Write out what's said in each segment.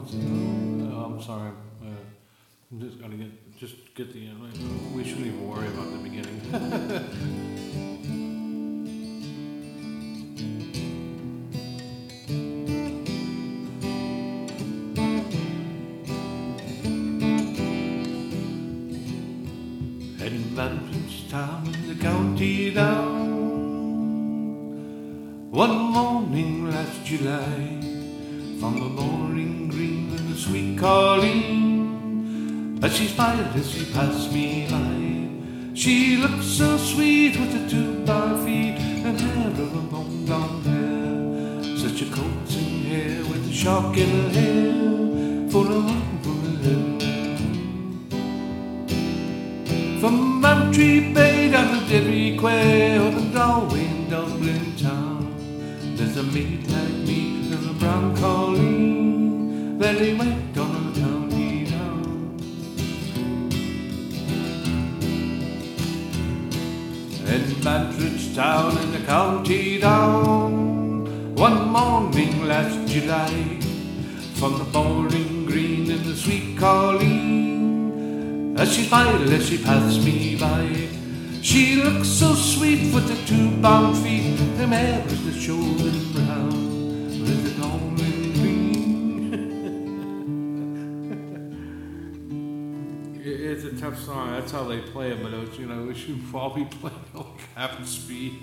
I'm sorry. I'm just gotta get the. We shouldn't even worry about the beginning. Heading back to town in the county down. One morning last July, from the morning green and the sweet Colleen, as she smiled as she passed me by. She looked so sweet with the 2-bar feet and hair of a long blonde hair, such a coaxing hair with a shock in her hair, full of wonder. From Bantry Bay down to Derry Quay, or the Galway in Dublin town, there's a maid like me and a brown Colleen, very wet on the county down. In Bantridge town in the county down, one morning last July, from the bowling green and the sweet Colleen, as she smiled as she passed me by. She looked so sweet with the 2-bound feet, her hair was the shoulder brown with the golden green. It's a tough song. That's how they play it, but it was, we should probably play like half speed.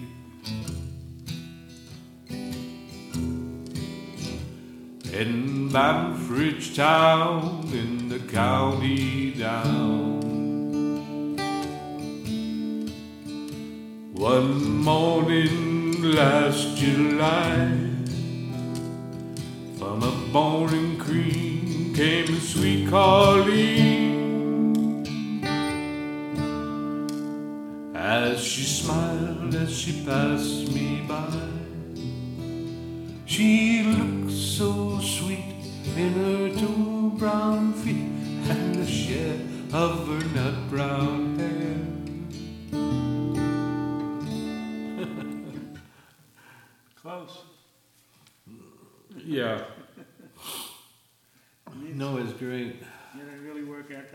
In Bamfridge town, in the county down, one morning last July, from a bowling green came the sweet Colleen, as she smiled as she passed me by. She looked so sweet in her 2 brown feet and the share of her nut brown hair. Close. Yeah. No, it's great. You didn't really work out.